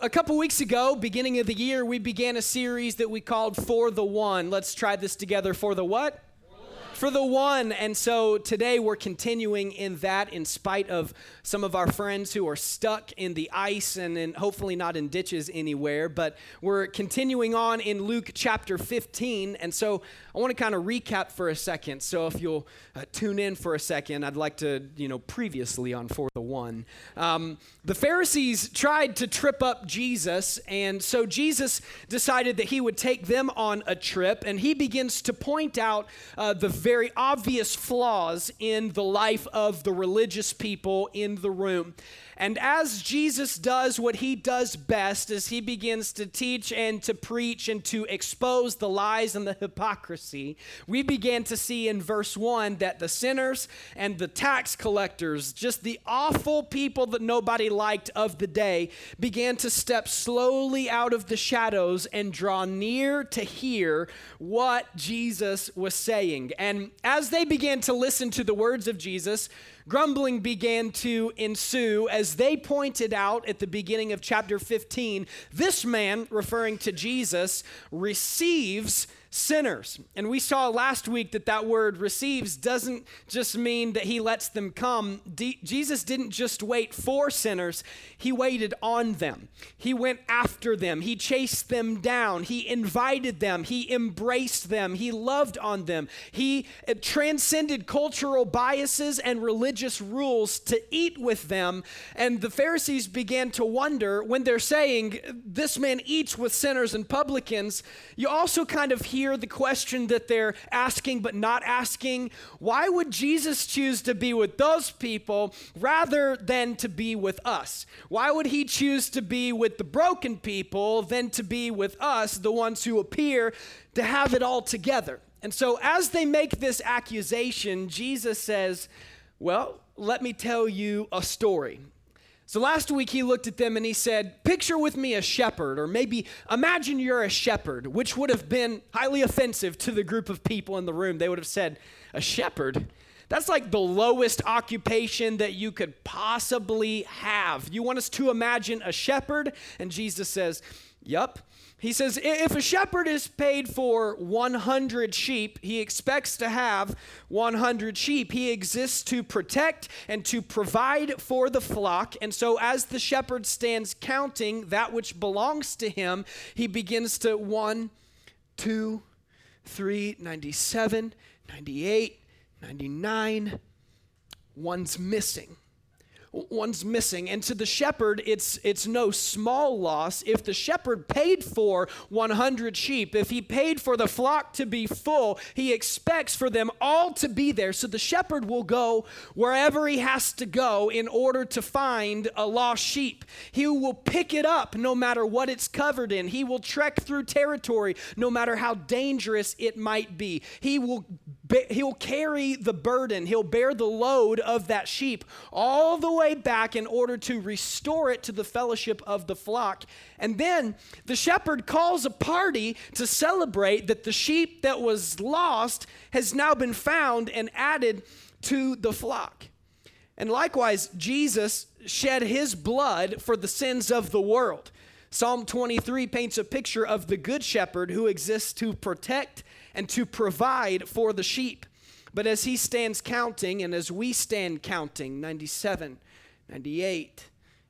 a couple weeks ago, beginning of the year, we began a series that we called For the One. Let's try this together. For the what? For the one. And so today we're continuing in that in spite of some of our friends who are stuck in the ice and hopefully not in ditches anywhere. But we're continuing on in Luke chapter 15. And so I want to kind of recap for a second. So if you'll tune in for a second, I'd like to, previously on For the One. The Pharisees tried to trip up Jesus. And so Jesus decided that he would take them on a trip. And he begins to point out the very obvious flaws in the life of the religious people in the room. And as Jesus does what he does best, as he begins to teach and to preach and to expose the lies and the hypocrisy, we began to see in verse 1 that the sinners and the tax collectors, just the awful people that nobody liked of the day, began to step slowly out of the shadows and draw near to hear what Jesus was saying. And as they began to listen to the words of Jesus, grumbling began to ensue as they pointed out at the beginning of chapter 15, this man, referring to Jesus, receives sinners. And we saw last week that word receives doesn't just mean that he lets them come. Jesus didn't just wait for sinners, he waited on them. He went after them. He chased them down. He invited them. He embraced them. He loved on them. He transcended cultural biases and religious rules to eat with them. And the Pharisees began to wonder when they're saying, this man eats with sinners and publicans, you also kind of hear the question that they're asking but not asking. Why would Jesus choose to be with those people rather than to be with us? Why would he choose to be with the broken people than to be with us, the ones who appear to have it all together? And so as they make this accusation, Jesus says, well, let me tell you a story. So last week he looked at them and he said, picture with me a shepherd, or maybe imagine you're a shepherd, which would have been highly offensive to the group of people in the room. They would have said, a shepherd? That's like the lowest occupation that you could possibly have. You want us to imagine a shepherd? And Jesus says, yup. He says, if a shepherd is paid for 100 sheep, he expects to have 100 sheep. He exists to protect and to provide for the flock. And so as the shepherd stands counting that which belongs to him, he begins to 1, 2, 3, 97, 98, 99. One's missing. One's missing. And to the shepherd, it's no small loss. If the shepherd paid for 100 sheep, if he paid for the flock to be full, he expects for them all to be there. So the shepherd will go wherever he has to go in order to find a lost sheep. He will pick it up no matter what it's covered in. He will trek through territory no matter how dangerous it might be. He'll carry the burden. He'll bear the load of that sheep all the way back in order to restore it to the fellowship of the flock. And then the shepherd calls a party to celebrate that the sheep that was lost has now been found and added to the flock. And likewise, Jesus shed his blood for the sins of the world. Psalm 23 paints a picture of the good shepherd who exists to protect and to provide for the sheep. But as he stands counting, and as we stand counting, 97, 98,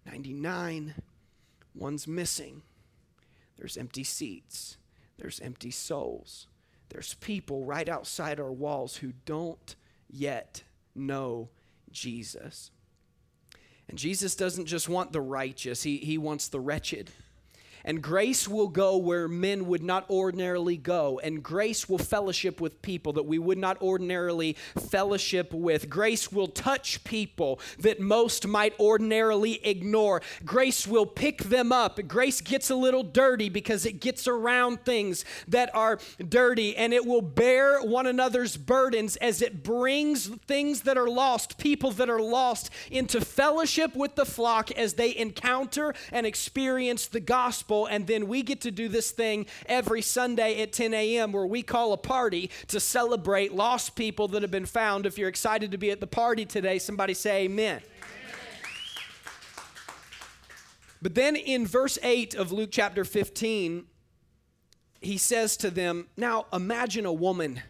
99, one's missing. There's empty seats. There's empty souls. There's people right outside our walls who don't yet know Jesus. And Jesus doesn't just want the righteous. He wants the wretched. And grace will go where men would not ordinarily go. And grace will fellowship with people that we would not ordinarily fellowship with. Grace will touch people that most might ordinarily ignore. Grace will pick them up. Grace gets a little dirty because it gets around things that are dirty. And it will bear one another's burdens as it brings things that are lost, people that are lost, into fellowship with the flock as they encounter and experience the gospel. And then we get to do this thing every Sunday at 10 a.m. where we call a party to celebrate lost people that have been found. If you're excited to be at the party today, somebody say amen. But then in verse 8 of Luke chapter 15, he says to them, now imagine a woman.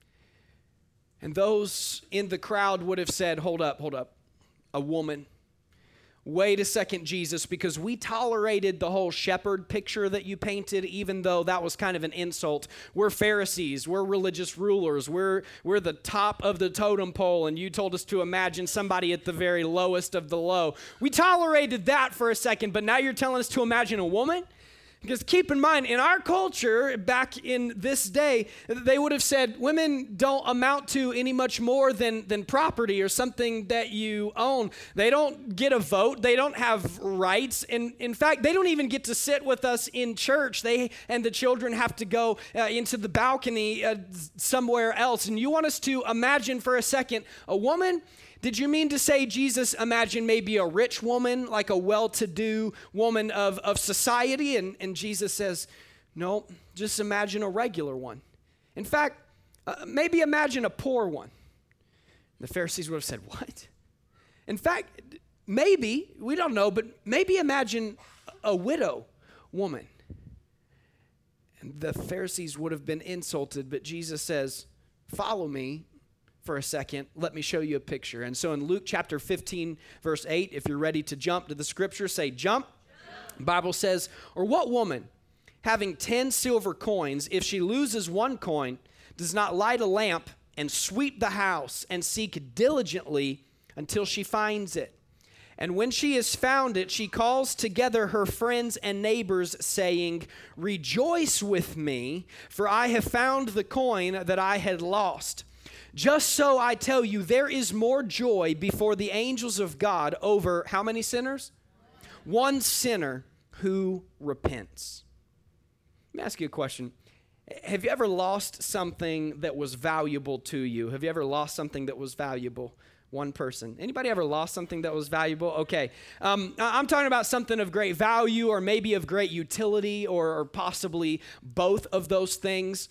And those in the crowd would have said, hold up, a woman. Wait a second, Jesus, because we tolerated the whole shepherd picture that you painted, even though that was kind of an insult. We're Pharisees, we're religious rulers, we're the top of the totem pole, and you told us to imagine somebody at the very lowest of the low. We tolerated that for a second, but now you're telling us to imagine a woman? Because keep in mind, in our culture, back in this day, they would have said women don't amount to any much more than property or something that you own. They don't get a vote. They don't have rights. And in fact, they don't even get to sit with us in church. They and the children have to go into the balcony somewhere else. And you want us to imagine for a second a woman? Did you mean to say, Jesus, imagine maybe a rich woman, like a well-to-do woman of society? And Jesus says, no, just imagine a regular one. In fact, maybe imagine a poor one. The Pharisees would have said, what? In fact, maybe, we don't know, but maybe imagine a widow woman. And the Pharisees would have been insulted, but Jesus says, follow me for a second. Let me show you a picture. And so in Luke chapter 15, verse 8, if you're ready to jump to the scripture, say jump. The Bible says, or what woman having 10 silver coins, if she loses one coin, does not light a lamp and sweep the house and seek diligently until she finds it? And when she has found it, she calls together her friends and neighbors, saying, rejoice with me, for I have found the coin that I had lost. Just so I tell you, there is more joy before the angels of God over how many sinners? One sinner who repents. Let me ask you a question. Have you ever lost something that was valuable to you? Have you ever lost something that was valuable? One person. Anybody ever lost something that was valuable? Okay. I'm talking about something of great value or maybe of great utility or possibly both of those things.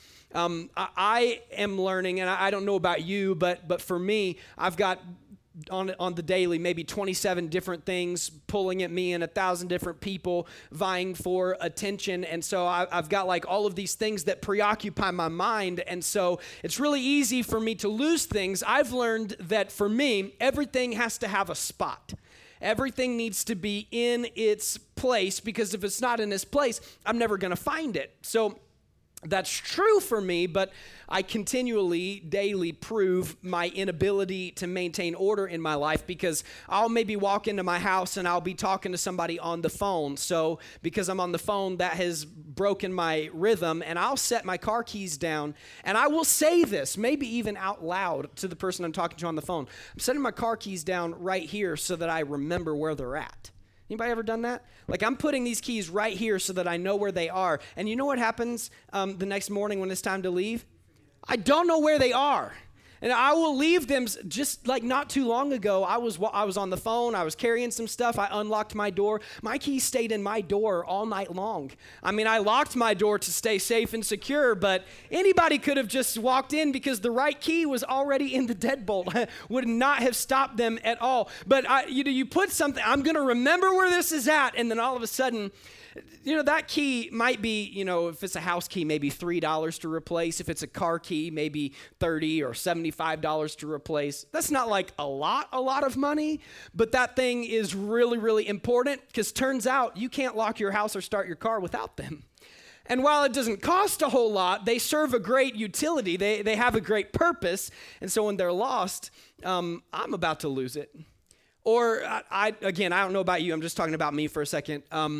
I am learning, and I don't know about you, but for me, I've got on the daily maybe 27 different things pulling at me and 1,000 different people vying for attention. And so I've got like all of these things that preoccupy my mind. And so it's really easy for me to lose things. I've learned that for me, everything has to have a spot. Everything needs to be in its place, because if it's not in its place, I'm never going to find it. So that's true for me, but I continually, daily prove my inability to maintain order in my life, because I'll maybe walk into my house and I'll be talking to somebody on the phone. So because I'm on the phone, that has broken my rhythm, and I'll set my car keys down and I will say this, maybe even out loud to the person I'm talking to on the phone. I'm setting my car keys down right here so that I remember where they're at. Anybody ever done that? Like, I'm putting these keys right here so that I know where they are. And you know what happens the next morning when it's time to leave? I don't know where they are. And I will leave them. Just like not too long ago, I was on the phone, I was carrying some stuff, I unlocked my door. My keys stayed in my door all night long. I mean, I locked my door to stay safe and secure, but anybody could have just walked in because the right key was already in the deadbolt. Would not have stopped them at all. But you put something, I'm going to remember where this is at, and then all of a sudden, that key might be, if it's a house key, maybe $3 to replace. If it's a car key, maybe $30 or $75 to replace. That's not like a lot of money, but that thing is really, really important, because turns out you can't lock your house or start your car without them. And while it doesn't cost a whole lot, they serve a great utility. They have a great purpose. And so when they're lost, I'm about to lose it. Or, I don't know about you. I'm just talking about me for a second.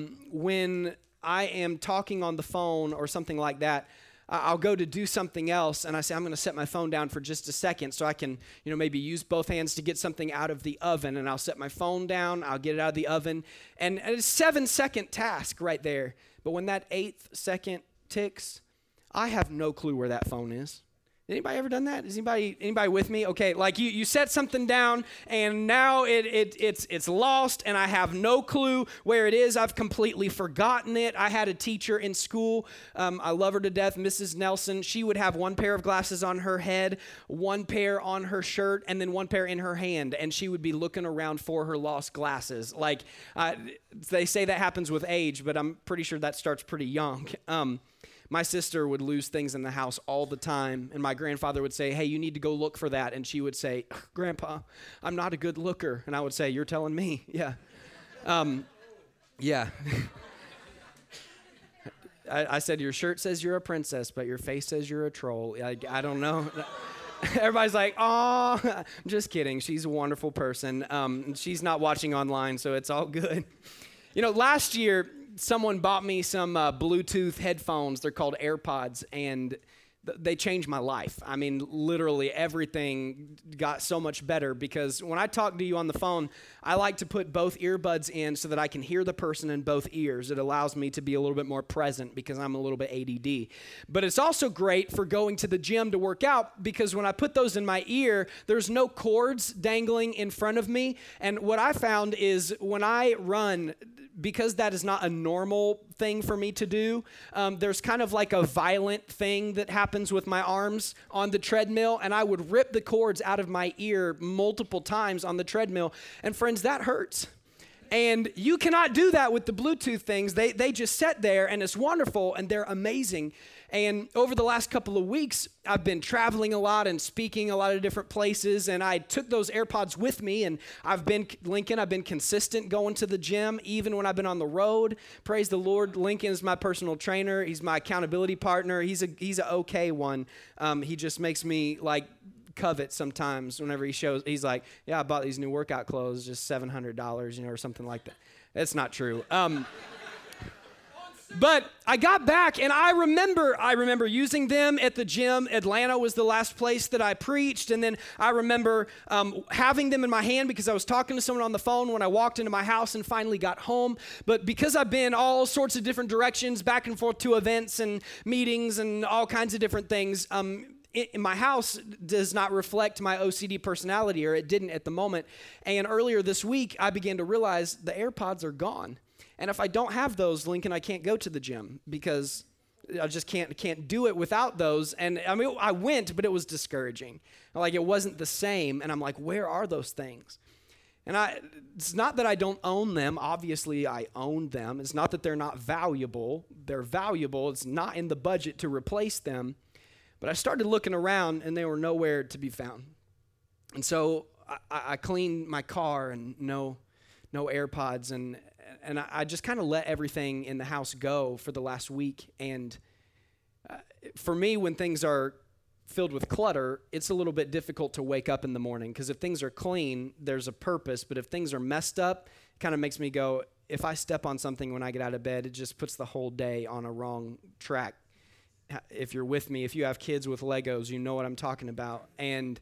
When I am talking on the phone or something like that, I'll go to do something else, and I say, I'm going to set my phone down for just a second so I can, maybe use both hands to get something out of the oven. And I'll set my phone down, I'll get it out of the oven, and it's a 7-second task right there. But when that 8th second ticks, I have no clue where that phone is. Anybody ever done that? Is anybody with me? Okay, like you set something down and now it's lost and I have no clue where it is. I've completely forgotten it. I had a teacher in school. I love her to death, Mrs. Nelson. She would have one pair of glasses on her head, one pair on her shirt, and then one pair in her hand, and she would be looking around for her lost glasses. Like they say that happens with age, but I'm pretty sure that starts pretty young. My sister would lose things in the house all the time, and my grandfather would say, hey, you need to go look for that, and she would say, Grandpa, I'm not a good looker, and I would say, you're telling me? Yeah. Yeah. I said, your shirt says you're a princess, but your face says you're a troll. I don't know. Everybody's like, oh, I'm just kidding. She's a wonderful person. She's not watching online, so it's all good. Last year, someone bought me some Bluetooth headphones. They're called AirPods, and they changed my life. I mean, literally everything got so much better because when I talk to you on the phone, I like to put both earbuds in so that I can hear the person in both ears. It allows me to be a little bit more present because I'm a little bit ADD. But it's also great for going to the gym to work out because when I put those in my ear, there's no cords dangling in front of me. And what I found is when I run, because that is not a normal thing for me to do, there's kind of like a violent thing that happens with my arms on the treadmill, and I would rip the cords out of my ear multiple times on the treadmill, and friends, that hurts. And you cannot do that with the Bluetooth things. They just sit there, and it's wonderful, and they're amazing. And over the last couple of weeks, I've been traveling a lot and speaking a lot of different places, and I took those AirPods with me, and I've been consistent going to the gym, even when I've been on the road. Praise the Lord. Lincoln is my personal trainer. He's my accountability partner. He's an okay one. He just makes me, covet sometimes whenever he's like, yeah, I bought these new workout clothes, just $700, or something like that. That's not true. But I got back, and I remember using them at the gym. Atlanta was the last place that I preached, and then I remember having them in my hand because I was talking to someone on the phone when I walked into my house and finally got home. But because I've been all sorts of different directions, back and forth to events and meetings and all kinds of different things, my house does not reflect my OCD personality, or it didn't at the moment. And earlier this week, I began to realize the AirPods are gone. And if I don't have those, Lincoln, I can't go to the gym because I just can't do it without those. And I mean, I went, but it was discouraging. It wasn't the same. And I'm like, where are those things? And it's not that I don't own them. Obviously, I own them. It's not that they're not valuable. They're valuable. It's not in the budget to replace them. But I started looking around, and they were nowhere to be found. And so I cleaned my car, and no AirPods, and I just kind of let everything in the house go for the last week. And for me, when things are filled with clutter, it's a little bit difficult to wake up in the morning because if things are clean, there's a purpose. But if things are messed up, it kind of makes me go, if I step on something when I get out of bed, it just puts the whole day on a wrong track. If you're with me, if you have kids with Legos, you know what I'm talking about. And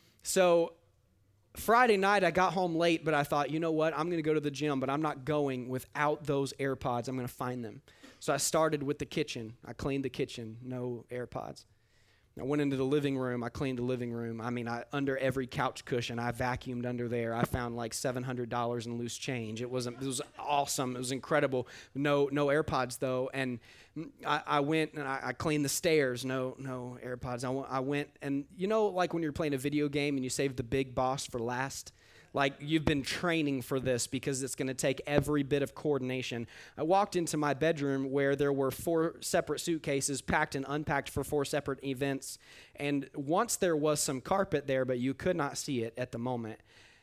so Friday night, I got home late, but I thought, you know what? I'm going to go to the gym, but I'm not going without those AirPods. I'm going to find them. So I started with the kitchen. I cleaned the kitchen, no AirPods. I went into the living room. I cleaned the living room. I mean, under every couch cushion, I vacuumed under there. I found like $700 in loose change. It was awesome. It was incredible. No AirPods though. And I went and I cleaned the stairs. No AirPods. I went and like when you're playing a video game and you save the big boss for last. Like you've been training for this because it's going to take every bit of coordination. I walked into my bedroom where there were 4 separate suitcases packed and unpacked for 4 separate events. And once there was some carpet there, but you could not see it at the moment.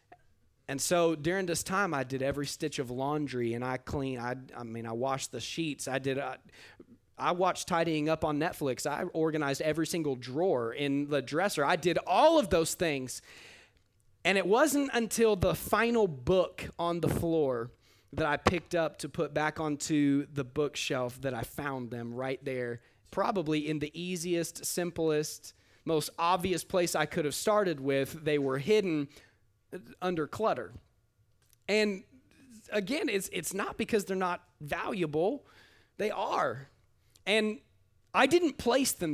And so during this time, I did every stitch of laundry and I cleaned. I washed the sheets. I watched Tidying Up on Netflix. I organized every single drawer in the dresser. I did all of those things. And it wasn't until the final book on the floor that I picked up to put back onto the bookshelf that I found them right there, probably in the easiest, simplest, most obvious place I could have started with. They were hidden under clutter. And again, it's not because they're not valuable. They are. And I didn't place them there.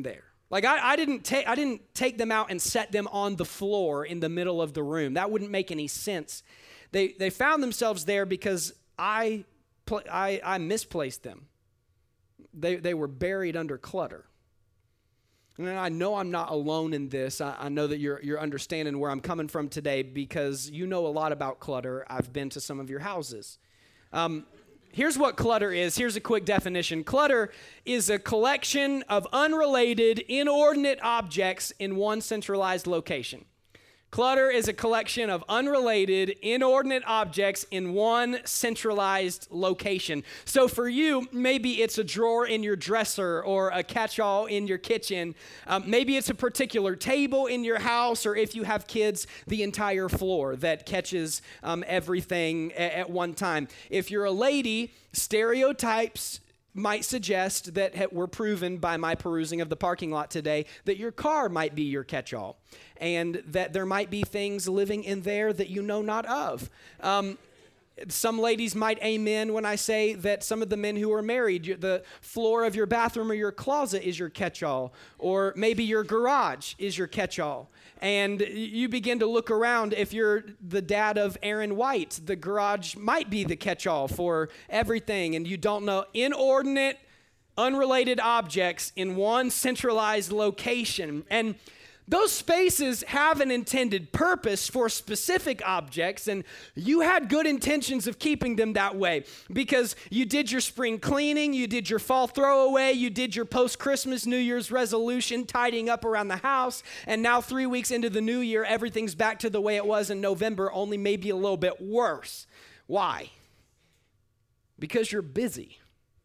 Like I didn't take them out and set them on the floor in the middle of the room. That wouldn't make any sense. They found themselves there because I misplaced them. They were buried under clutter. And I know I'm not alone in this. I know that you're understanding where I'm coming from today because you know a lot about clutter. I've been to some of your houses. Here's what clutter is. Here's a quick definition. Clutter is a collection of unrelated, inordinate objects in one centralized location. Clutter is a collection of unrelated, inordinate objects in one centralized location. So for you, maybe it's a drawer in your dresser or a catch-all in your kitchen. Maybe it's a particular table in your house, or if you have kids, the entire floor that catches everything at one time. If you're a lady, stereotypes might suggest that we're proven by my perusing of the parking lot today that your car might be your catch-all and that there might be things living in there that you know not of. Some ladies might amen when I say that some of the men who are married, the floor of your bathroom or your closet is your catch-all, or maybe your garage is your catch-all. And you begin to look around. If you're the dad of Aaron White, the garage might be the catch-all for everything, and you don't know. Inordinate, unrelated objects in one centralized location. And those spaces have an intended purpose for specific objects, and you had good intentions of keeping them that way because you did your spring cleaning, you did your fall throwaway, you did your post-Christmas New Year's resolution, tidying up around the house, and now 3 weeks into the new year, everything's back to the way it was in November, only maybe a little bit worse. Why? Because you're busy.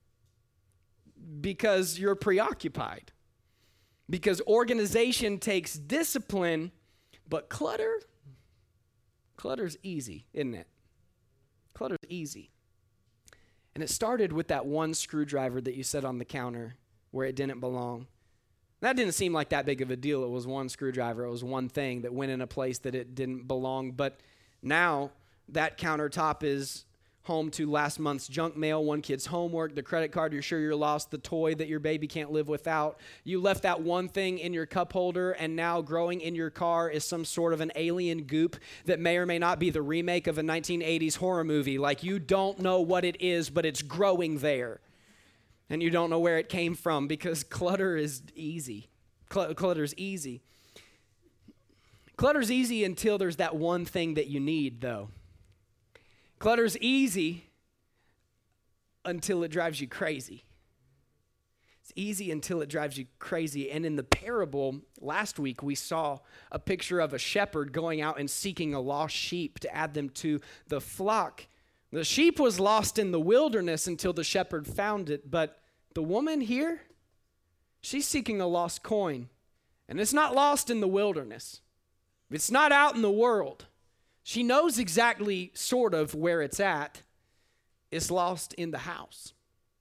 Because you're preoccupied. Because organization takes discipline, but clutter's easy, isn't it? Clutter's easy. And it started with that one screwdriver that you set on the counter where it didn't belong. That didn't seem like that big of a deal. It was one screwdriver. It was one thing that went in a place that it didn't belong. But now that countertop is home to last month's junk mail, one kid's homework, the credit card you're sure you're lost, the toy that your baby can't live without. You left that one thing in your cup holder, and now growing in your car is some sort of an alien goop that may or may not be the remake of a 1980s horror movie. Like, you don't know what it is, but it's growing there. And you don't know where it came from because clutter is easy. Clutter's easy. Clutter's easy until there's that one thing that you need, though. Clutter's easy until it drives you crazy. It's easy until it drives you crazy. And in the parable, last week, we saw a picture of a shepherd going out and seeking a lost sheep to add them to the flock. The sheep was lost in the wilderness until the shepherd found it. But the woman here, she's seeking a lost coin. And it's not lost in the wilderness. It's not out in the world. She knows exactly sort of where it's at. It's lost in the house.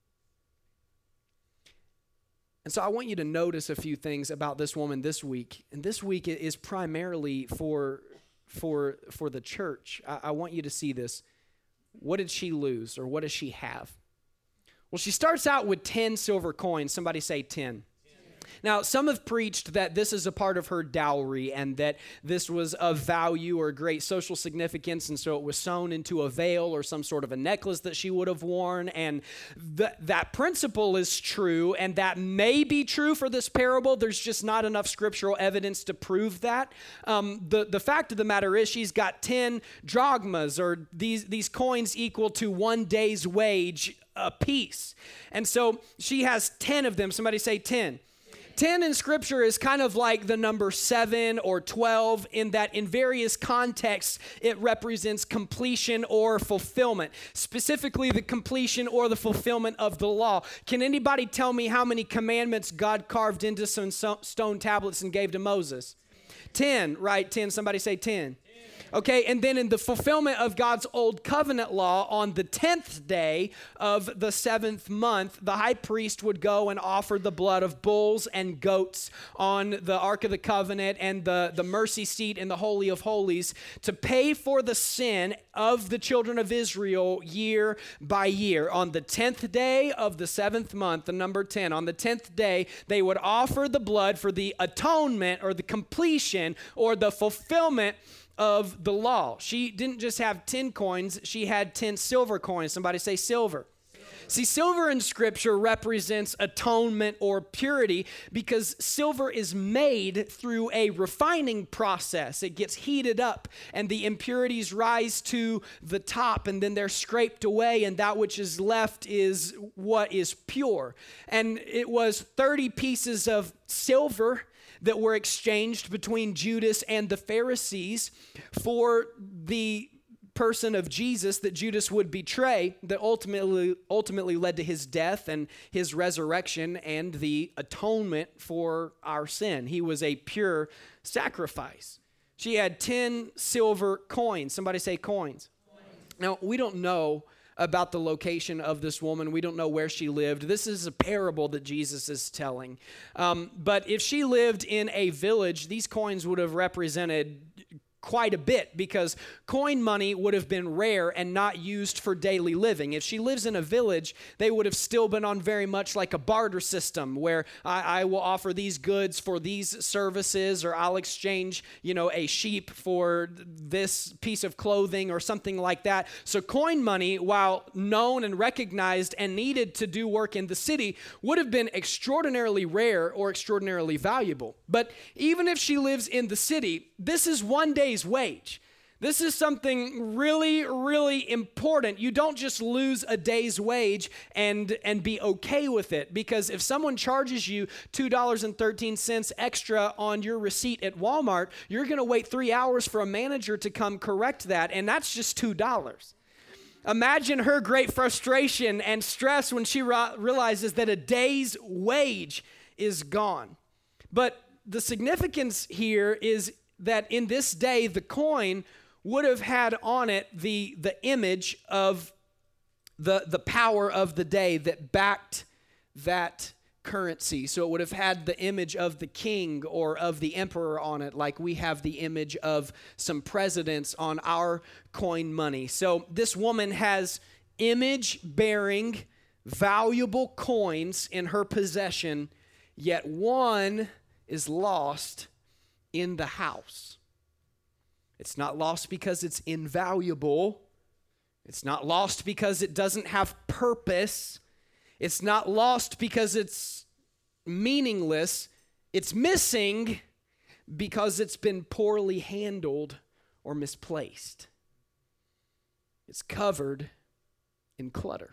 And so I want you to notice a few things about this woman this week. And this week is primarily for the church. I want you to see this. What did she lose, or what does she have? Well, she starts out with 10 silver coins. Somebody say 10. Now, some have preached that this is a part of her dowry and that this was of value or great social significance, and so it was sewn into a veil or some sort of a necklace that she would have worn, and that principle is true, and that may be true for this parable. There's just not enough scriptural evidence to prove that. The fact of the matter is she's got 10 drachmas, or these coins equal to 1 day's wage a piece, and so she has 10 of them. Somebody say 10. 10 in Scripture is kind of like the number 7 or 12 in that in various contexts it represents completion or fulfillment, specifically the completion or the fulfillment of the law. Can anybody tell me how many commandments God carved into some stone tablets and gave to Moses? 10, right? 10. Somebody say 10. Okay, and then in the fulfillment of God's old covenant law, on the 10th day of the 7th month, the high priest would go and offer the blood of bulls and goats on the Ark of the Covenant and the mercy seat in the Holy of Holies to pay for the sin of the children of Israel year by year. On the 10th day of the 7th month, the number 10, on the 10th day, they would offer the blood for the atonement or the completion or the fulfillment of the law. She didn't just have 10 coins, she had 10 silver coins. Somebody say silver. See, silver in Scripture represents atonement or purity because silver is made through a refining process. It gets heated up and the impurities rise to the top and then they're scraped away, and that which is left is what is pure. And it was 30 pieces of silver that were exchanged between Judas and the Pharisees for the person of Jesus that Judas would betray, that ultimately led to his death and his resurrection and the atonement for our sin. He was a pure sacrifice. She had 10 silver coins. Somebody say coins. Now, we don't know about the location of this woman. We don't know where she lived. This is a parable that Jesus is telling. But if she lived in a village, these coins would have represented quite a bit because coin money would have been rare and not used for daily living. If she lives in a village, they would have still been on very much like a barter system where I will offer these goods for these services, or I'll exchange, a sheep for this piece of clothing or something like that. So coin money, while known and recognized and needed to do work in the city, would have been extraordinarily rare or extraordinarily valuable. But even if she lives in the city, this is one day's wage. This is something really, really important. You don't just lose a day's wage and be okay with it, because if someone charges you $2.13 extra on your receipt at Walmart, you're going to wait 3 hours for a manager to come correct that, and that's just $2. Imagine her great frustration and stress when she realizes that a day's wage is gone. But the significance here is that in this day, the coin would have had on it the image of the power of the day that backed that currency. So it would have had the image of the king or of the emperor on it, like we have the image of some presidents on our coin money. So this woman has image-bearing, valuable coins in her possession, yet one is lost in the house. It's not lost because it's invaluable. It's not lost because it doesn't have purpose. It's not lost because it's meaningless. It's missing because it's been poorly handled or misplaced. It's covered in clutter.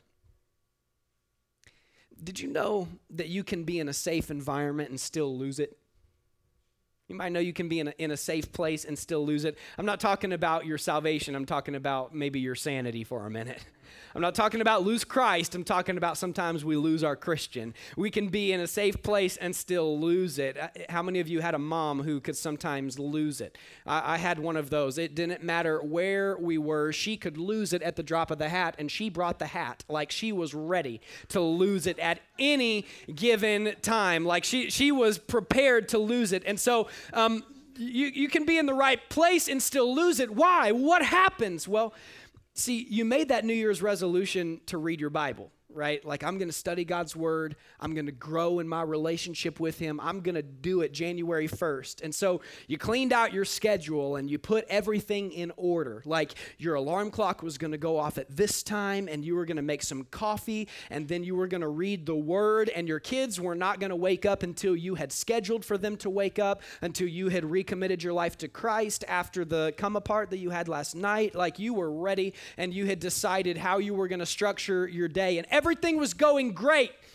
Did you know that you can be in a safe environment and still lose it? You might know you can be in a safe place and still lose it. I'm not talking about your salvation. I'm talking about maybe your sanity for a minute. I'm not talking about lose Christ. I'm talking about sometimes we lose our Christian. We can be in a safe place and still lose it. How many of you had a mom who could sometimes lose it? I had one of those. It didn't matter where we were. She could lose it at the drop of the hat, and she brought the hat like she was ready to lose it at any given time. Like she was prepared to lose it. And so you can be in the right place and still lose it. Why? What happens? Well, see, you made that New Year's resolution to read your Bible, right? Like, I'm going to study God's word. I'm going to grow in my relationship with him. I'm going to do it January 1st. And so you cleaned out your schedule and you put everything in order. Like, your alarm clock was going to go off at this time, and you were going to make some coffee, and then you were going to read the word, and your kids were not going to wake up until you had scheduled for them to wake up, until you had recommitted your life to Christ after the come apart that you had last night. Like, you were ready, and you had decided how you were going to structure your day, and everything was going great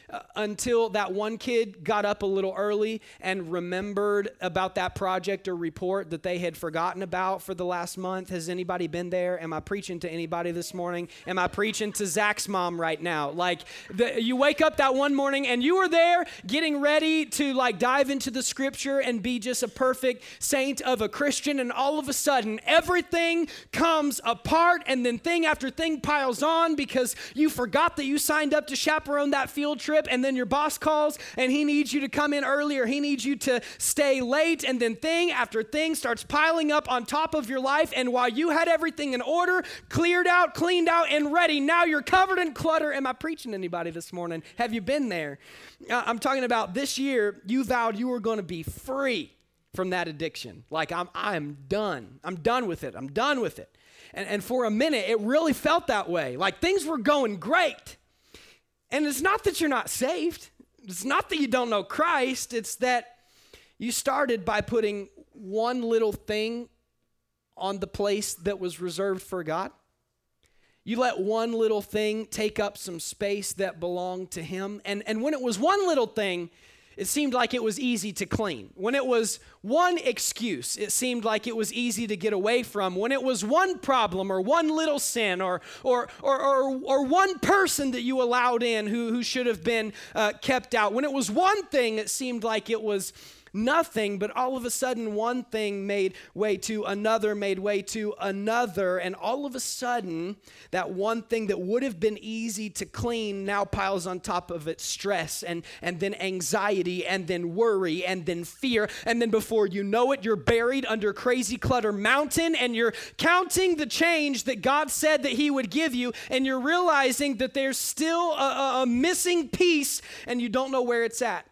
until that one kid got up a little early and remembered about that project or report that they had forgotten about for the last month. Has anybody been there? Am I preaching to anybody this morning? Am I preaching to Zach's mom right now? Like, you wake up that one morning and you were there getting ready to like dive into the scripture and be just a perfect saint of a Christian, and all of a sudden everything comes apart, and then thing after thing piles on because you forgot that you signed up to chaperone that field trip, and then your boss calls and he needs you to come in early, or he needs you to stay late, and then thing after thing starts piling up on top of your life, and while you had everything in order, cleared out, cleaned out, and ready, now you're covered in clutter. Am I preaching to anybody this morning? Have you been there? I'm talking about this year, you vowed you were going to be free from that addiction. Like, I'm done. I'm done with it. I'm done with it. And for a minute, it really felt that way. Like, things were going great. And it's not that you're not saved. It's not that you don't know Christ. It's that you started by putting one little thing on the place that was reserved for God. You let one little thing take up some space that belonged to Him. And when it was one little thing, it seemed like it was easy to clean. When it was one excuse, it seemed like it was easy to get away from. When it was one problem or one little sin or one person that you allowed in who should have been kept out. When it was one thing, it seemed like it was nothing, but all of a sudden one thing made way to another, and all of a sudden that one thing that would have been easy to clean now piles on top of it stress and then anxiety and then worry and then fear, and then before you know it, you're buried under Crazy Clutter Mountain, and you're counting the change that God said that He would give you, and you're realizing that there's still a missing piece and you don't know where it's at.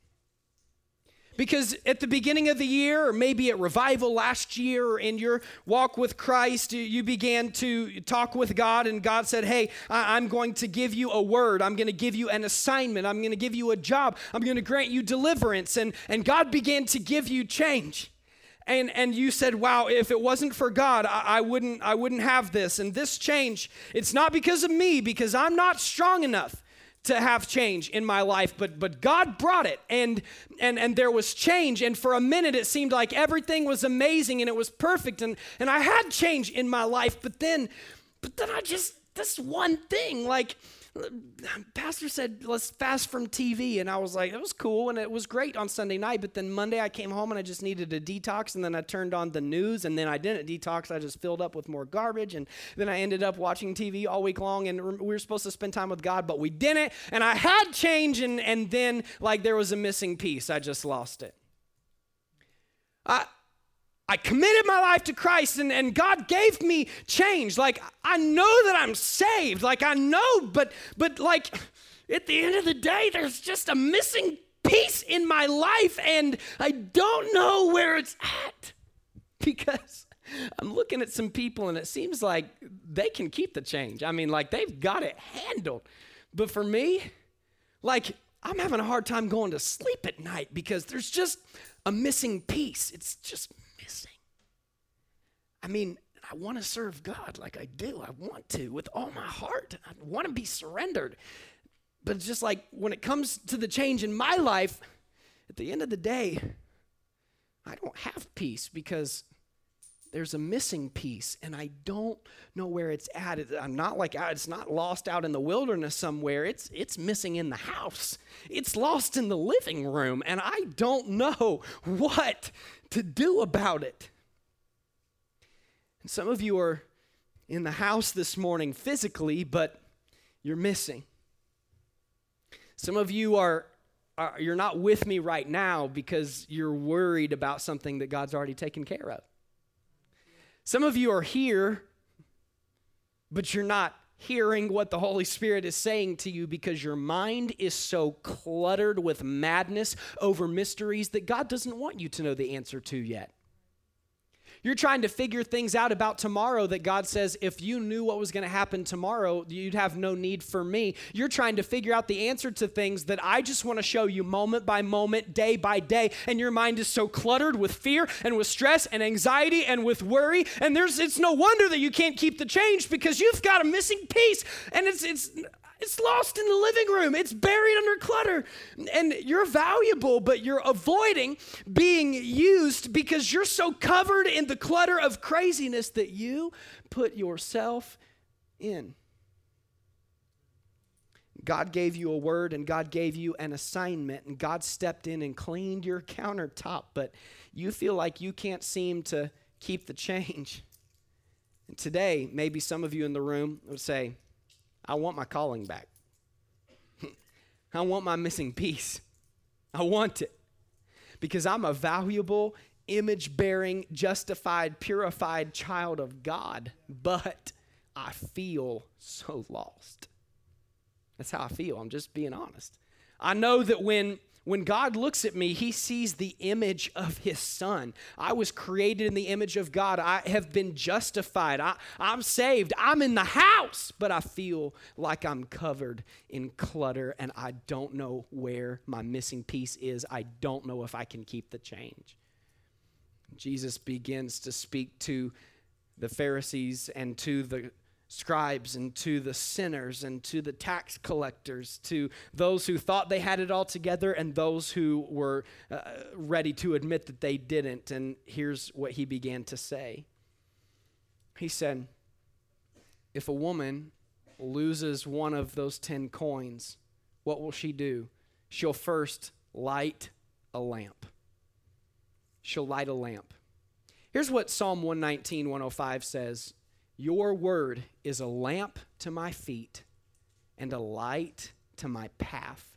Because at the beginning of the year, or maybe at revival last year, or in your walk with Christ, you began to talk with God, and God said, hey, I'm going to give you a word. I'm going to give you an assignment. I'm going to give you a job. I'm going to grant you deliverance. And God began to give you change. And you said, wow, if it wasn't for God, I wouldn't have this. And this change, it's not because of me, because I'm not strong enough to have change in my life, but God brought it, and there was change, and for a minute it seemed like everything was amazing and it was perfect, and I had change in my life, but then I just, this one thing, like, Pastor said, let's fast from TV, and I was like, it was cool, and it was great on Sunday night, but then Monday I came home and I just needed a detox, and then I turned on the news, and then I didn't detox, I just filled up with more garbage, and then I ended up watching TV all week long, and we were supposed to spend time with God, but we didn't, and I had change, and then, like, there was a missing piece. I just lost it. I committed my life to Christ, and God gave me change. Like, I know that I'm saved. Like, I know, but like, at the end of the day, there's just a missing piece in my life, and I don't know where it's at. Because I'm looking at some people, and it seems like they can keep the change. I mean, like, they've got it handled. But for me, like, I'm having a hard time going to sleep at night because there's just a missing piece. It's just missing. I mean, I want to serve God like I do. I want to with all my heart. I want to be surrendered. But it's just like when it comes to the change in my life, at the end of the day, I don't have peace because there's a missing piece, and I don't know where it's at. I'm not like, it's not lost out in the wilderness somewhere. It's missing in the house. It's lost in the living room, and I don't know what to do about it. And some of you are in the house this morning physically, but you're missing. Some of you you're not with me right now because you're worried about something that God's already taken care of. Some of you are here, but you're not hearing what the Holy Spirit is saying to you because your mind is so cluttered with madness over mysteries that God doesn't want you to know the answer to yet. You're trying to figure things out about tomorrow that God says, if you knew what was going to happen tomorrow, you'd have no need for me. You're trying to figure out the answer to things that I just want to show you moment by moment, day by day. And your mind is so cluttered with fear and with stress and anxiety and with worry. And it's no wonder that you can't keep the change because you've got a missing piece. And It's lost in the living room. It's buried under clutter. And you're valuable, but you're avoiding being used because you're so covered in the clutter of craziness that you put yourself in. God gave you a word and God gave you an assignment and God stepped in and cleaned your countertop, but you feel like you can't seem to keep the change. And today, maybe some of you in the room would say, I want my calling back. I want my missing piece. I want it because I'm a valuable, image-bearing, justified, purified child of God, but I feel so lost. That's how I feel. I'm just being honest. I know that when God looks at me, he sees the image of his son. I was created in the image of God. I have been justified. I'm saved. I'm in the house, but I feel like I'm covered in clutter and I don't know where my missing piece is. I don't know if I can keep the change. Jesus begins to speak to the Pharisees and to the scribes and to the sinners and to the tax collectors, to those who thought they had it all together and those who were ready to admit that they didn't. And here's what he began to say. He said, if a woman loses one of those 10 coins, what will she do? She'll first light a lamp. She'll light a lamp. Here's what Psalm 119, 105 says. Your word is a lamp to my feet and a light to my path.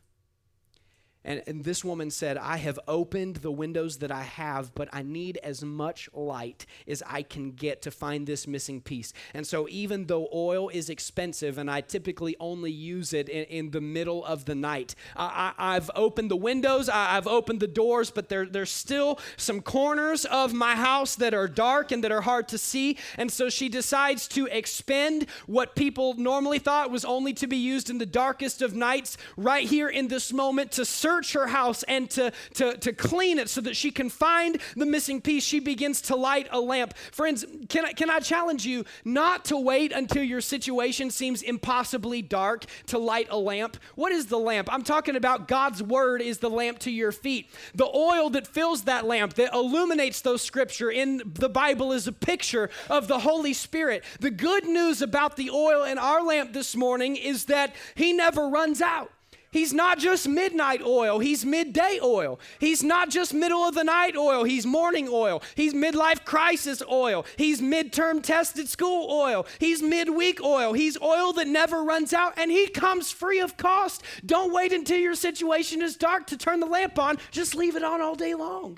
And this woman said, I have opened the windows that I have, but I need as much light as I can get to find this missing piece. And so even though oil is expensive, and I typically only use it in the middle of the night, I've opened the windows, I've opened the doors, but there's still some corners of my house that are dark and that are hard to see. And so she decides to expend what people normally thought was only to be used in the darkest of nights right here in this moment to search her house and to clean it so that she can find the missing piece. She begins to light a lamp. Friends, can I challenge you not to wait until your situation seems impossibly dark to light a lamp? What is the lamp? I'm talking about God's word is the lamp to your feet. The oil that fills that lamp, that illuminates those scripture in the Bible is a picture of the Holy Spirit. The good news about the oil in our lamp this morning is that he never runs out. He's not just midnight oil, he's midday oil. He's not just middle of the night oil, he's morning oil. He's midlife crisis oil. He's midterm tested school oil. He's midweek oil. He's oil that never runs out, and he comes free of cost. Don't wait until your situation is dark to turn the lamp on. Just leave it on all day long.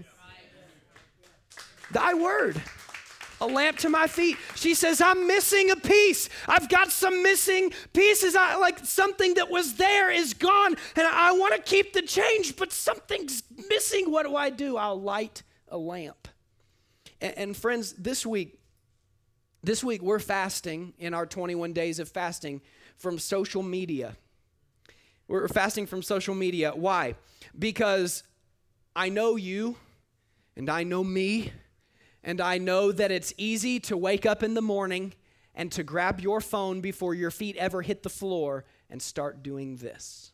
Thy word. A lamp to my feet. She says, I'm missing a piece. I've got some missing pieces. Like something that was there is gone. And I want to keep the change, but something's missing. What do? I'll light a lamp. And friends, this week we're fasting in our 21 days of fasting from social media. We're fasting from social media. Why? Because I know you and I know me. And I know that it's easy to wake up in the morning and to grab your phone before your feet ever hit the floor and start doing this.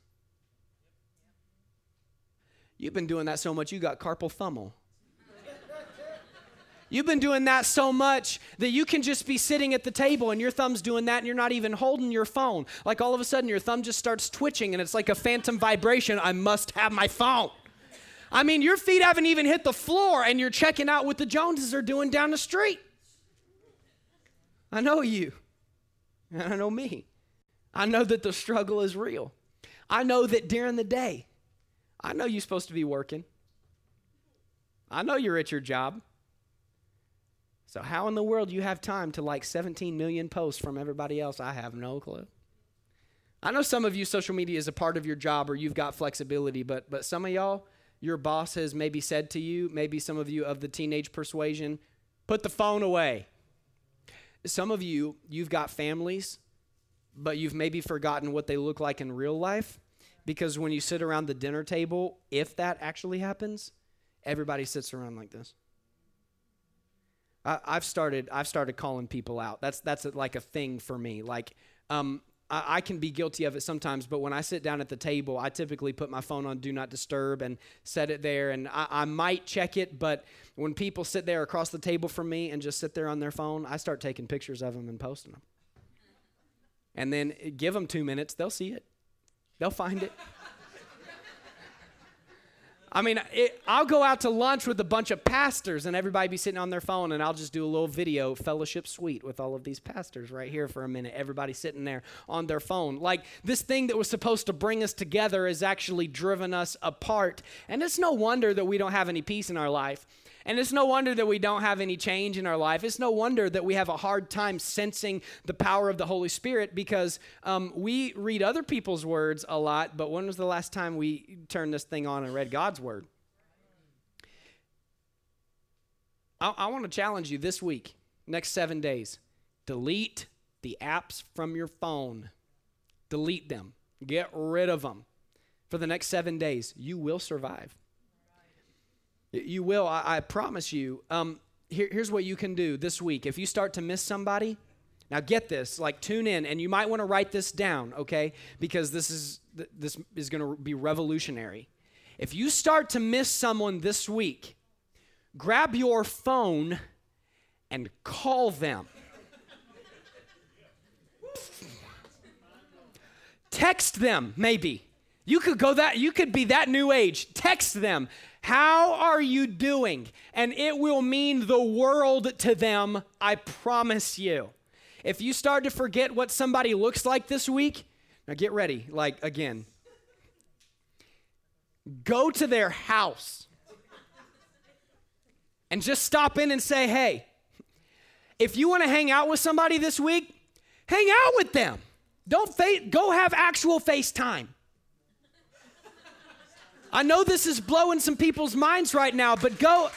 You've been doing that so much, you got carpal tunnel. You've been doing that so much that you can just be sitting at the table and your thumb's doing that and you're not even holding your phone. Like all of a sudden your thumb just starts twitching and it's like a phantom vibration. I must have my phone. I mean, your feet haven't even hit the floor and you're checking out what the Joneses are doing down the street. I know you. And I know me. I know that the struggle is real. I know that during the day, I know you're supposed to be working. I know you're at your job. So how in the world do you have time to like 17 million posts from everybody else? I have no clue. I know some of you, social media is a part of your job or you've got flexibility, but some of y'all, your boss has maybe said to you, maybe some of you of the teenage persuasion, put the phone away. Some of you, you've got families, but you've maybe forgotten what they look like in real life because when you sit around the dinner table, if that actually happens, everybody sits around like this. I've started calling people out. That's like a thing for me. Like, I can be guilty of it sometimes, but when I sit down at the table, I typically put my phone on Do Not Disturb and set it there, and I might check it, but when people sit there across the table from me and just sit there on their phone, I start taking pictures of them and posting them. And then give them 2 minutes, they'll see it. They'll find it. I mean, I'll go out to lunch with a bunch of pastors and everybody be sitting on their phone, and I'll just do a little video fellowship suite with all of these pastors right here for a minute. Everybody sitting there on their phone. Like, this thing that was supposed to bring us together has actually driven us apart. And it's no wonder that we don't have any peace in our life. And it's no wonder that we don't have any change in our life. It's no wonder that we have a hard time sensing the power of the Holy Spirit, because we read other people's words a lot, but when was the last time we turned this thing on and read God's word? I want to challenge you this week, next 7 days, delete the apps from your phone. Delete them. Get rid of them. For the next 7 days, you will survive. You will, I promise you. Here's what you can do this week. If you start to miss somebody, now get this, like tune in, and you might want to write this down, okay? Because this is going to be revolutionary. If you start to miss someone this week, grab your phone and call them. Text them, maybe. You could be that new age. Text them. How are you doing? And it will mean the world to them, I promise you. If you start to forget what somebody looks like this week, now get ready, like again. Go to their house and just stop in and say, hey, if you want to hang out with somebody this week, hang out with them. Go have actual FaceTime. I know this is blowing some people's minds right now, but go.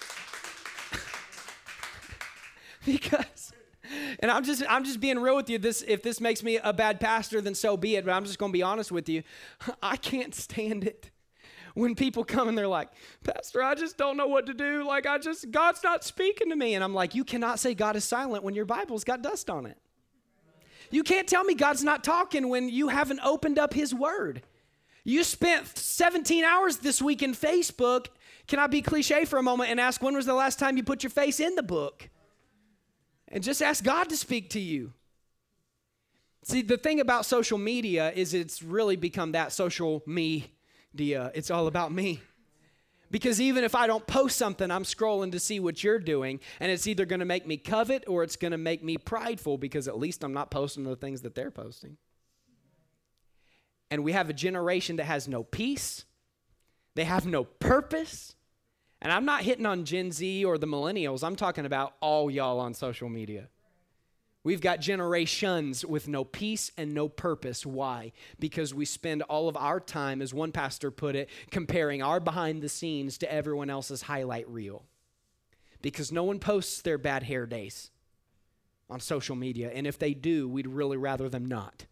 Because, and I'm just being real with you. If this makes me a bad pastor, then so be it. But I'm just going to be honest with you. I can't stand it when people come and they're like, Pastor, I just don't know what to do. Like, God's not speaking to me. And I'm like, you cannot say God is silent when your Bible's got dust on it. You can't tell me God's not talking when you haven't opened up his word. You spent 17 hours this week in Facebook. Can I be cliche for a moment and ask, when was the last time you put your face in the book? And just ask God to speak to you. See, the thing about social media is it's really become that social media. It's all about me. Because even if I don't post something, I'm scrolling to see what you're doing, and it's either going to make me covet or it's going to make me prideful, because at least I'm not posting the things that they're posting. And we have a generation that has no peace. They have no purpose. And I'm not hitting on Gen Z or the millennials. I'm talking about all y'all on social media. We've got generations with no peace and no purpose. Why? Because we spend all of our time, as one pastor put it, comparing our behind the scenes to everyone else's highlight reel. Because no one posts their bad hair days on social media. And if they do, we'd really rather them not.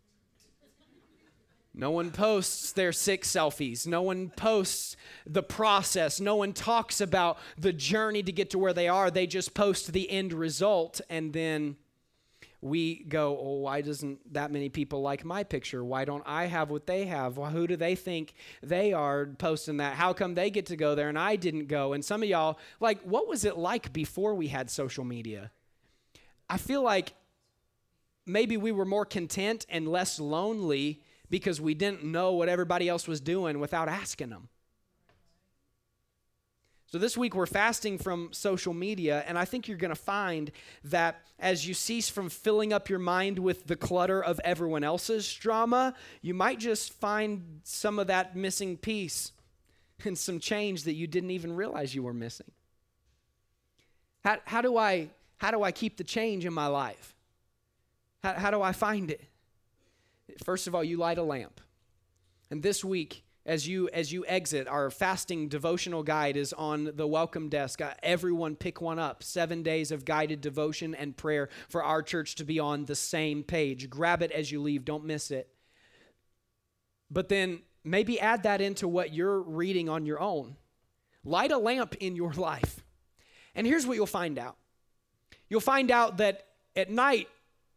No one posts their sick selfies. No one posts the process. No one talks about the journey to get to where they are. They just post the end result, and then we go, oh, why doesn't that many people like my picture? Why don't I have what they have? Well, who do they think they are posting that? How come they get to go there and I didn't go? And some of y'all, like, what was it like before we had social media? I feel like maybe we were more content and less lonely because we didn't know what everybody else was doing without asking them. So this week we're fasting from social media, and I think you're going to find that as you cease from filling up your mind with the clutter of everyone else's drama, you might just find some of that missing piece and some change that you didn't even realize you were missing. How do I keep the change in my life? How do I find it? First of all, you light a lamp. And this week, as you exit, our fasting devotional guide is on the welcome desk. Everyone pick one up. 7 days of guided devotion and prayer for our church to be on the same page. Grab it as you leave. Don't miss it. But then maybe add that into what you're reading on your own. Light a lamp in your life. And here's what you'll find out. You'll find out that at night,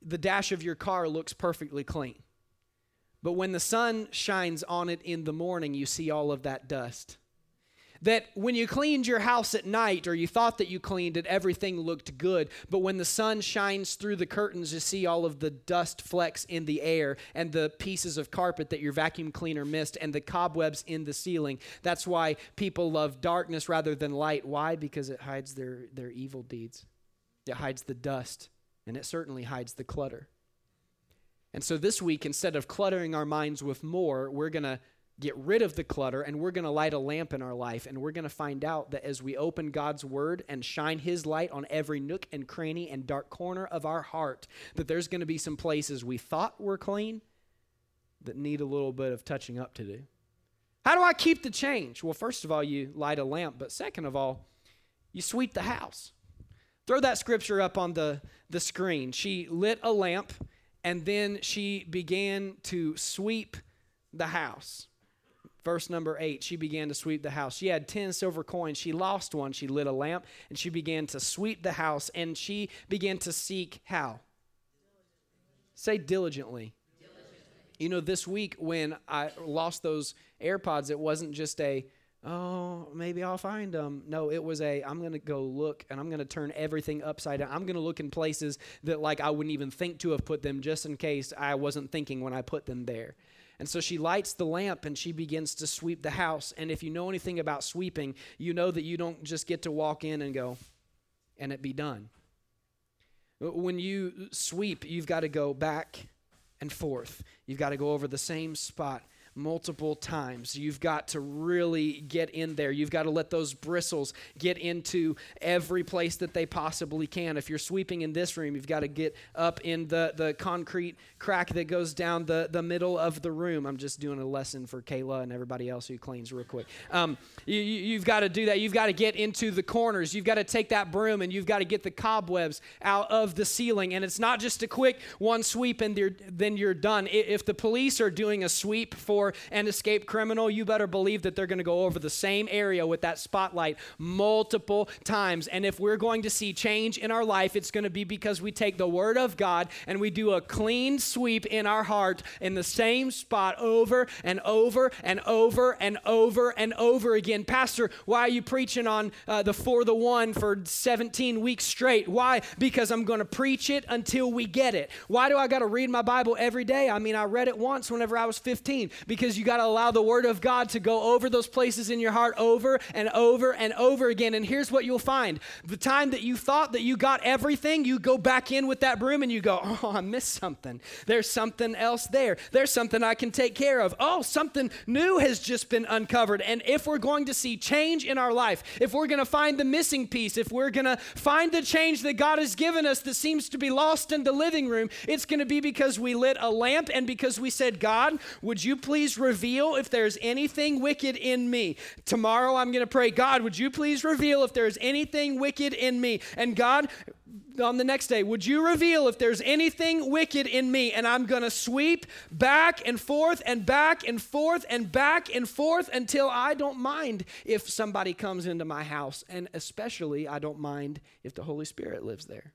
the dash of your car looks perfectly clean. But when the sun shines on it in the morning, you see all of that dust. That when you cleaned your house at night, or you thought that you cleaned it, everything looked good. But when the sun shines through the curtains, you see all of the dust flecks in the air and the pieces of carpet that your vacuum cleaner missed and the cobwebs in the ceiling. That's why people love darkness rather than light. Why? Because it hides their evil deeds. It hides the dust, and it certainly hides the clutter. And so this week, instead of cluttering our minds with more, we're going to get rid of the clutter, and we're going to light a lamp in our life, and we're going to find out that as we open God's word and shine his light on every nook and cranny and dark corner of our heart, that there's going to be some places we thought were clean that need a little bit of touching up to do. How do I keep the change? Well, first of all, you light a lamp, but second of all, you sweep the house. Throw that scripture up on the screen. She lit a lamp, and then she began to sweep the house. Verse number 8, she began to sweep the house. She had 10 silver coins. She lost one. She lit a lamp, and she began to sweep the house, and she began to seek how? Say diligently. You know, this week when I lost those AirPods, it wasn't just maybe I'll find them. No, it was I'm going to go look, and I'm going to turn everything upside down. I'm going to look in places that I wouldn't even think to have put them, just in case I wasn't thinking when I put them there. And so she lights the lamp and she begins to sweep the house. And if you know anything about sweeping, you know that you don't just get to walk in and go, and it be done. When you sweep, you've got to go back and forth. You've got to go over the same spot multiple times. You've got to really get in there. You've got to let those bristles get into every place that they possibly can. If you're sweeping in this room, you've got to get up in the concrete crack that goes down the middle of the room. I'm just doing a lesson for Kayla and everybody else who cleans real quick. You've got to do that. You've got to get into the corners. You've got to take that broom and you've got to get the cobwebs out of the ceiling. And it's not just a quick one sweep and then you're done. If the police are doing a sweep for an escaped criminal, you better believe that they're going to go over the same area with that spotlight multiple times. And if we're going to see change in our life, it's going to be because we take the word of God and we do a clean sweep in our heart in the same spot over and over and over and over and over again. Pastor, why are you preaching on the 4 the 1 for 17 weeks straight? Why? Because I'm going to preach it until we get it. Why do I got to read my Bible every day? I mean, I read it once whenever I was 15, because you got to allow the word of God to go over those places in your heart over and over and over again. And here's what you'll find. The time that you thought that you got everything, you go back in with that broom and you go, oh, I missed something. There's something else there. There's something I can take care of. Oh, something new has just been uncovered. And if we're going to see change in our life, if we're going to find the missing piece, if we're going to find the change that God has given us that seems to be lost in the living room, it's going to be because we lit a lamp and because we said, God, would you please reveal if there's anything wicked in me? Tomorrow I'm going to pray, God, would you please reveal if there's anything wicked in me? And God, on the next day, would you reveal if there's anything wicked in me? And I'm going to sweep back and forth and back and forth and back and forth until I don't mind if somebody comes into my house. And especially, I don't mind if the Holy Spirit lives there.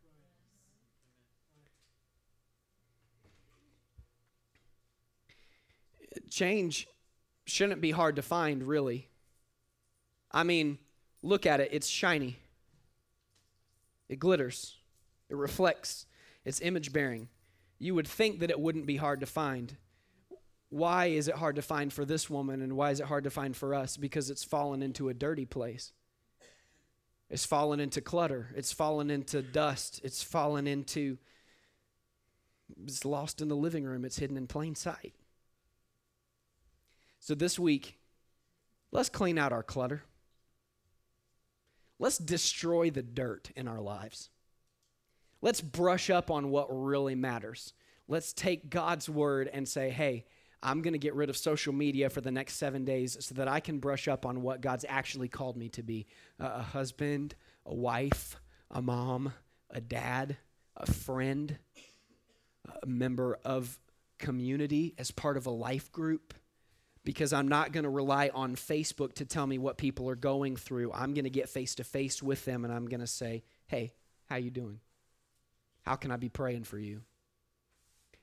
Change shouldn't be hard to find, really. I mean, look at it. It's shiny. It glitters. It reflects. It's image-bearing. You would think that it wouldn't be hard to find. Why is it hard to find for this woman, and why is it hard to find for us? Because it's fallen into a dirty place. It's fallen into clutter. It's fallen into dust. It's lost in the living room. It's hidden in plain sight. So this week, let's clean out our clutter. Let's destroy the dirt in our lives. Let's brush up on what really matters. Let's take God's word and say, hey, I'm going to get rid of social media for the next 7 days so that I can brush up on what God's actually called me to be. A husband, a wife, a mom, a dad, a friend, a member of community as part of a life group. Because I'm not going to rely on Facebook to tell me what people are going through. I'm going to get face-to-face with them, and I'm going to say, hey, how you doing? How can I be praying for you?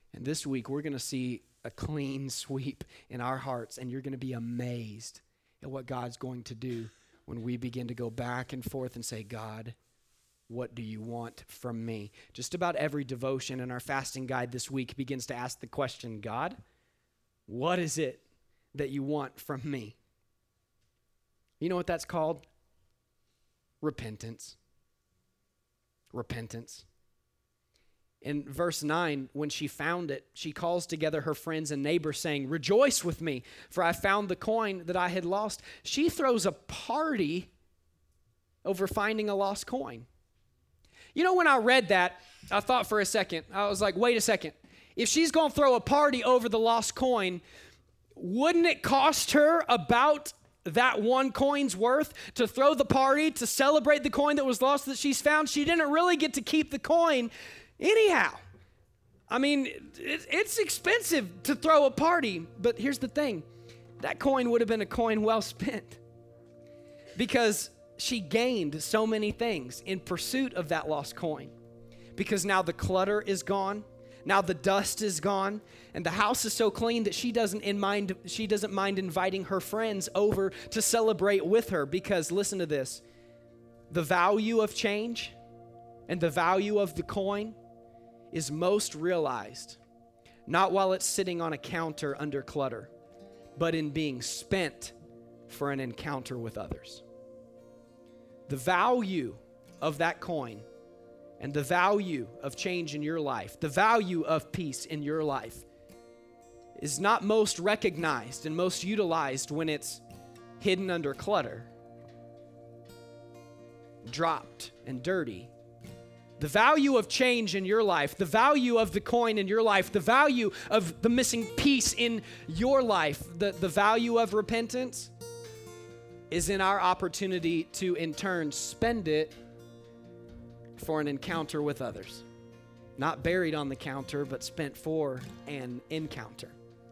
And this week, we're going to see a clean sweep in our hearts, and you're going to be amazed at what God's going to do when we begin to go back and forth and say, God, what do you want from me? Just about every devotion in our fasting guide this week begins to ask the question, God, what is it that you want from me? You know what that's called? Repentance. Repentance. In verse 9, when she found it, she calls together her friends and neighbors saying, rejoice with me, for I found the coin that I had lost. She throws a party over finding a lost coin. You know, when I read that, I thought for a second, I was like, wait a second. If she's going to throw a party over the lost coin, wouldn't it cost her about that one coin's worth to throw the party to celebrate the coin that was lost that she's found? She didn't really get to keep the coin anyhow. I mean, it's expensive to throw a party, but here's the thing. That coin would have been a coin well spent because she gained so many things in pursuit of that lost coin, because now the clutter is gone. Now the dust is gone, and the house is so clean that she doesn't mind inviting her friends over to celebrate with her, because listen to this, the value of change and the value of the coin is most realized not while it's sitting on a counter under clutter, but in being spent for an encounter with others. The value of that coin and the value of change in your life, the value of peace in your life, is not most recognized and most utilized when it's hidden under clutter, dropped and dirty. The value of change in your life, the value of the coin in your life, the value of the missing piece in your life, the value of repentance is in our opportunity to, in turn, spend it for an encounter with others. Not buried on the counter, but spent for an encounter.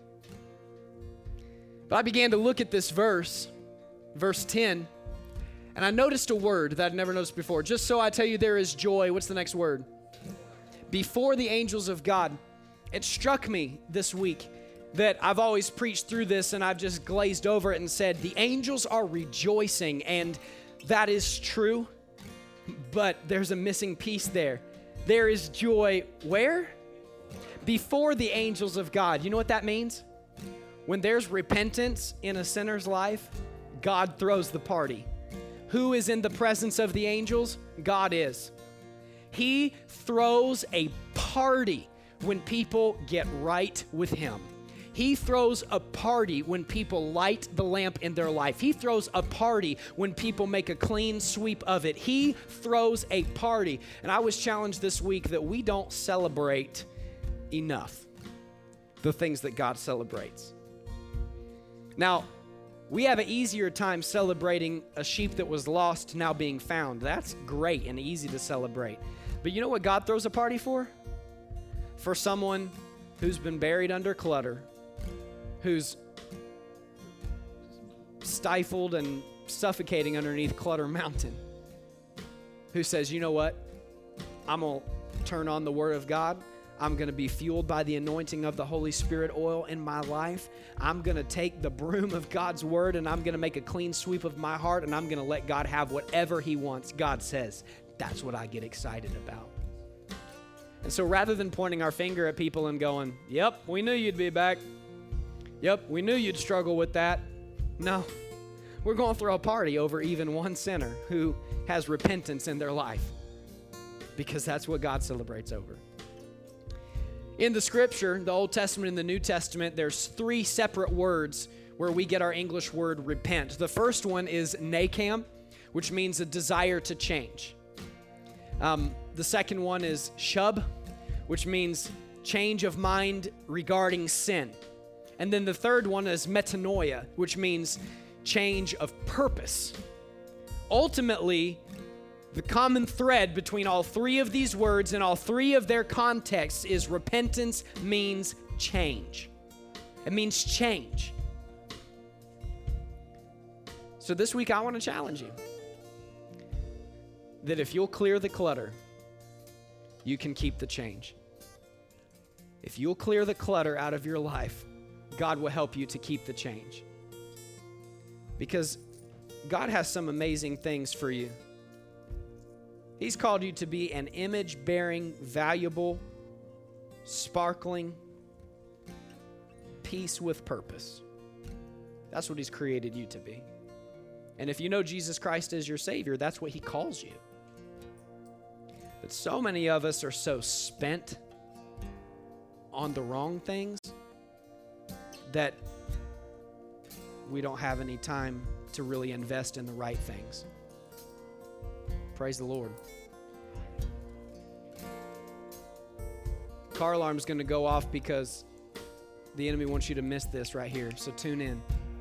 But I began to look at this verse 10, and I noticed a word that I'd never noticed before. Just so I tell you there is joy. What's the next word? Before the angels of God. It struck me this week that I've always preached through this and I've just glazed over it and said, the angels are rejoicing, and that is true, but there's a missing piece there. There is joy where? Before the angels of God. You know what that means? When there's repentance in a sinner's life, God throws the party. Who is in the presence of the angels? God is. He throws a party when people get right with Him. He throws a party when people light the lamp in their life. He throws a party when people make a clean sweep of it. He throws a party. And I was challenged this week that we don't celebrate enough the things that God celebrates. Now, we have an easier time celebrating a sheep that was lost now being found. That's great and easy to celebrate. But you know what God throws a party for? For someone who's been buried under clutter, who's stifled and suffocating underneath Clutter Mountain, who says, you know what? I'm going to turn on the Word of God. I'm going to be fueled by the anointing of the Holy Spirit oil in my life. I'm going to take the broom of God's Word and I'm going to make a clean sweep of my heart, and I'm going to let God have whatever He wants. God says, that's what I get excited about. And so rather than pointing our finger at people and going, yep, we knew you'd be back. Yep, we knew you'd struggle with that. No, we're going to throw a party over even one sinner who has repentance in their life, because that's what God celebrates over. In the Scripture, the Old Testament and the New Testament, there's 3 separate words where we get our English word repent. The first one is nakam, which means a desire to change. The second one is shub, which means change of mind regarding sin. And then the third one is metanoia, which means change of purpose. Ultimately, the common thread between all 3 of these words and all 3 of their contexts is repentance means change. It means change. So this week I want to challenge you that if you'll clear the clutter, you can keep the change. If you'll clear the clutter out of your life, God will help you to keep the change. Because God has some amazing things for you. He's called you to be an image-bearing, valuable, sparkling piece with purpose. That's what He's created you to be. And if you know Jesus Christ as your Savior, that's what He calls you. But so many of us are so spent on the wrong things that we don't have any time to really invest in the right things. Praise the Lord. Car alarm's going to go off because the enemy wants you to miss this right here. So tune in.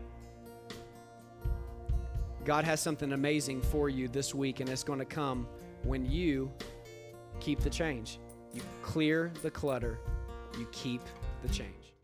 God has something amazing for you this week, and it's going to come when you keep the change. You clear the clutter. You keep the change.